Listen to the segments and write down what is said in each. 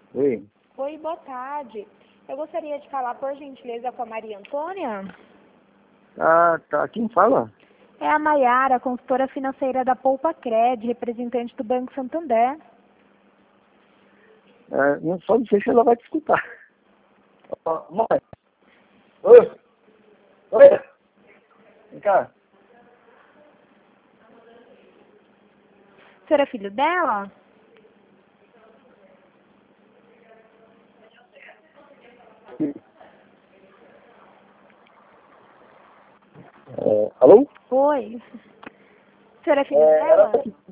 Oi. Oi, boa tarde. Eu gostaria de falar, por gentileza, com a Maria Antônia. Ah, tá. Quem fala? É a Maiara, consultora financeira da Poupa Cred, representante do Banco Santander. Não só não sei se ela vai te escutar. Ó, mãe. Oi. Oi. Vem cá. O senhor é filho dela? Alô? Oi. O senhor é filho dela?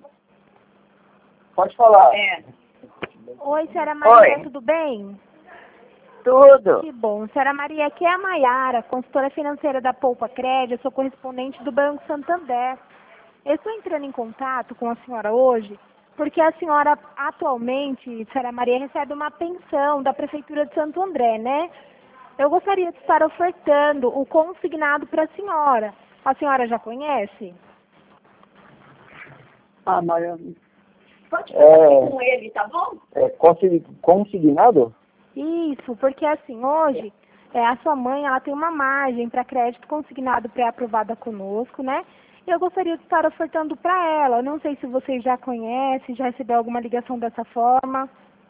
Pode falar. Oi, senhora Maria, tudo bem? Tudo. Que bom. Senhora Maria, aqui é a Maiara, consultora financeira da Poupa Cred, eu sou correspondente do Banco Santander. Eu estou entrando em contato com a senhora hoje porque a senhora atualmente, senhora Maria, recebe uma pensão da Prefeitura de Santo André, né? Eu gostaria de estar ofertando o consignado para a senhora. A senhora já conhece? Ah, Maria. Pode falar com ele, tá bom? Consignado? Isso, porque assim, hoje, a sua mãe, ela tem uma margem para crédito consignado pré-aprovada conosco, né? E eu gostaria de estar ofertando para ela. Eu não sei se você já conhece, já recebeu alguma ligação dessa forma.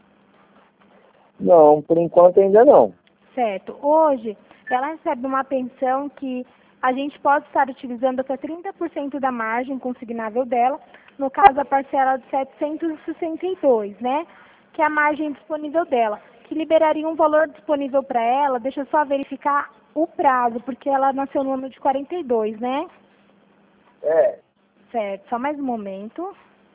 Não, por enquanto ainda não. Certo. Hoje, ela recebe uma pensão que a gente pode estar utilizando até 30% da margem consignável dela, no caso a parcela de 762, né? Que é a margem disponível dela, que liberaria um valor disponível para ela, deixa eu só verificar o prazo, porque ela nasceu no ano de 42, né? É. Certo, só mais um momento.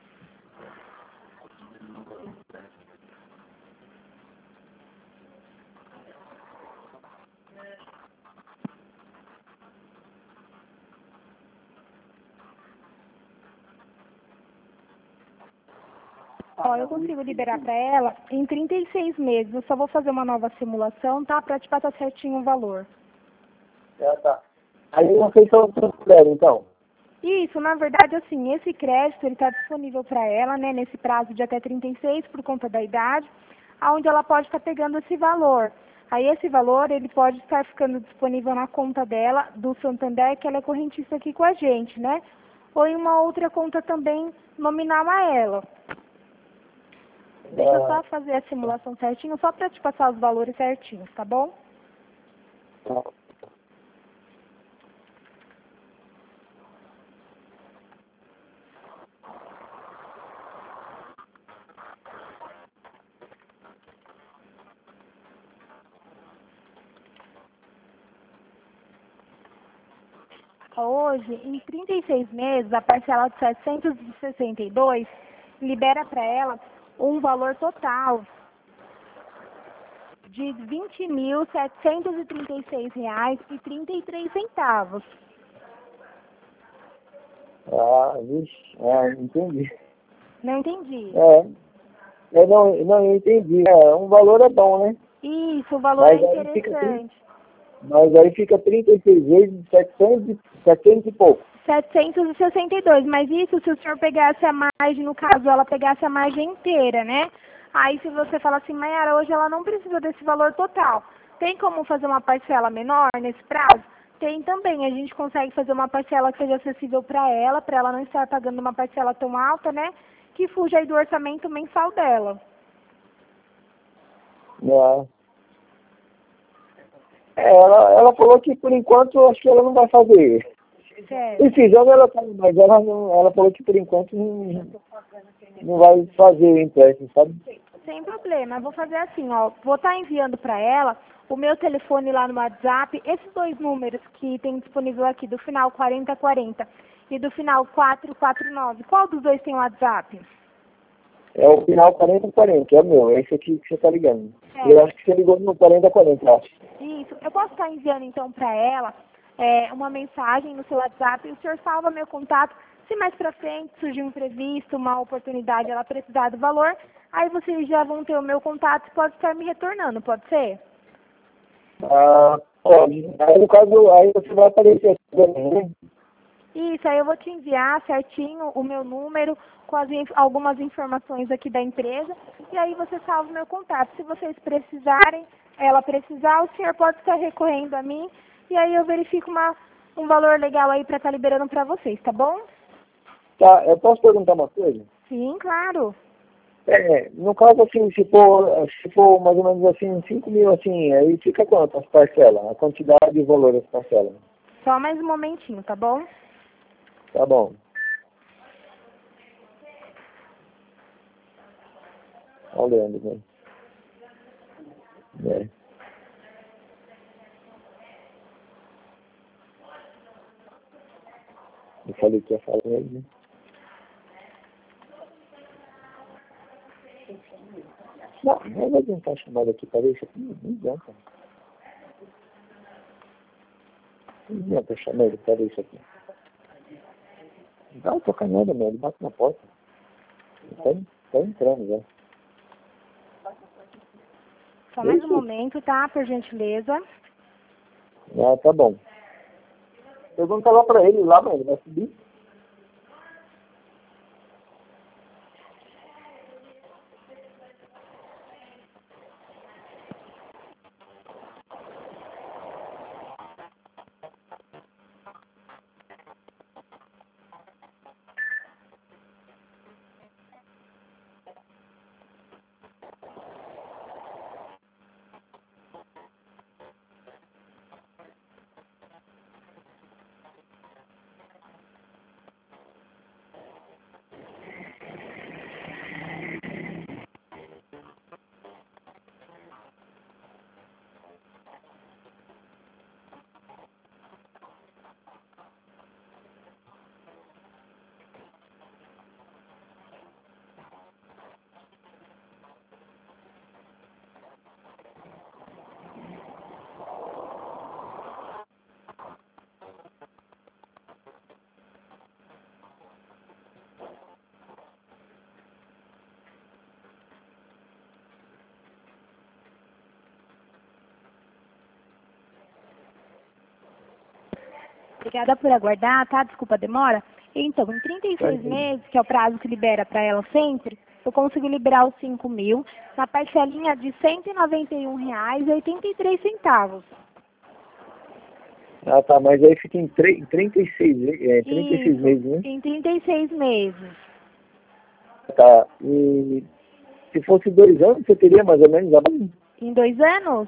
Ó, eu consigo liberar para ela em 36 meses. Eu só vou fazer uma nova simulação, tá? Para te passar certinho o valor. Tá. Aí vocês são transferem, então? Isso, na verdade, assim, esse crédito ele está disponível para ela, né, nesse prazo de até 36 por conta da idade, aonde ela pode estar pegando esse valor. Aí esse valor ele pode estar ficando disponível na conta dela, do Santander, que ela é correntista aqui com a gente, né? Ou em uma outra conta também nominal a ela. Deixa eu só fazer a simulação certinho, só para te passar os valores certinhos, tá bom? Hoje, em 36 meses, a parcela de 762 libera para ela um valor total de R$ 20.736,33. Ah, vixe. Entendi. Não entendi. Eu entendi. Um valor é bom, né? Isso, o valor é interessante. Mas aí fica 36 vezes 700 e pouco. 762, mas isso se o senhor pegasse a margem, no caso ela pegasse a margem inteira, né? Aí se você fala assim, Maiara, hoje ela não precisa desse valor total. Tem como fazer uma parcela menor nesse prazo? Tem também, a gente consegue fazer uma parcela que seja acessível para ela não estar pagando uma parcela tão alta, né? Que fuja aí do orçamento mensal dela. Ela falou que por enquanto acho que ela não vai fazer. Certo. Precisando ela tá, mas ela falou que por enquanto não vai fazer o empréstimo, sabe? Sem problema, eu vou fazer assim, ó, vou estar enviando para ela o meu telefone lá no WhatsApp, esses dois números que tem disponível aqui, do final 4040 e do final 449. Qual dos dois tem WhatsApp? É o final 4040, é o meu, é esse aqui que você tá ligando. Certo. Eu acho que você ligou no 4040, acho. Isso, eu posso estar enviando então para ela uma mensagem no seu WhatsApp e o senhor salva meu contato. Se mais para frente surgir um imprevisto, uma oportunidade, ela precisar do valor, aí vocês já vão ter o meu contato e pode estar me retornando, pode ser? Pode. Aí no caso, aí você vai aparecer aqui também, né? Isso, aí eu vou te enviar certinho o meu número com algumas informações aqui da empresa e aí você salva o meu contato. Se vocês precisarem, ela precisar, o senhor pode estar recorrendo a mim e aí eu verifico um valor legal aí para estar liberando para vocês, tá bom? Tá, eu posso perguntar uma coisa? Sim, claro. No caso, assim, se for mais ou menos assim, 5 mil, assim, aí fica quanto as parcelas? A quantidade e o valor das parcelas? Só mais um momentinho, tá bom? Tá bom. Olha o Leandro, né? Eu falei que ia falar com ele, né? Não vai adiantar a chamada aqui para ver isso aqui. Não adianta. Não adianta chamar ele para ver isso aqui. Dá uma tocanhada, meu. Ele bate na porta. Tá entrando já. Só mais um momento, tá? Por gentileza. Ah, tá bom. Pergunta lá para ele, lá, mano. Vai subir. Obrigada por aguardar, tá? Desculpa a demora. Então, em 36 meses, que é o prazo que libera para ela sempre, eu consigo liberar os 5 mil na parcelinha de R$ 191,83. Ah, tá. Mas aí fica em 36 meses, né? Em 36 meses. Tá. E se fosse 2 anos, você teria mais ou menos a mais? Em 2 anos?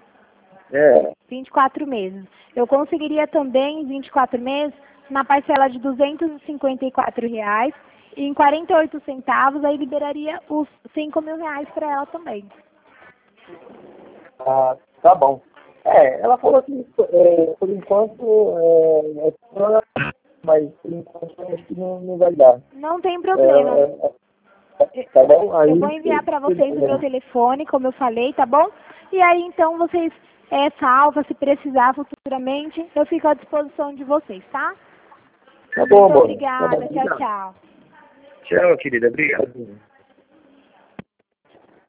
24 meses. Eu conseguiria também, em 24 meses, na parcela de R$ 254,00 e em 48 centavos, aí liberaria os R$ 5 mil para ela também. Ah, tá bom. Ela falou que, por enquanto, mas por enquanto acho que não vai dar. Não tem problema. Tá bom? Aí, eu vou enviar para vocês o meu telefone, como eu falei, tá bom? E aí, então, vocês salva, se precisar futuramente, eu fico à disposição de vocês, tá? Tá bom, Muito amor. obrigada. Tá bom, Tchau, tchau. Tchau, querida. Obrigado.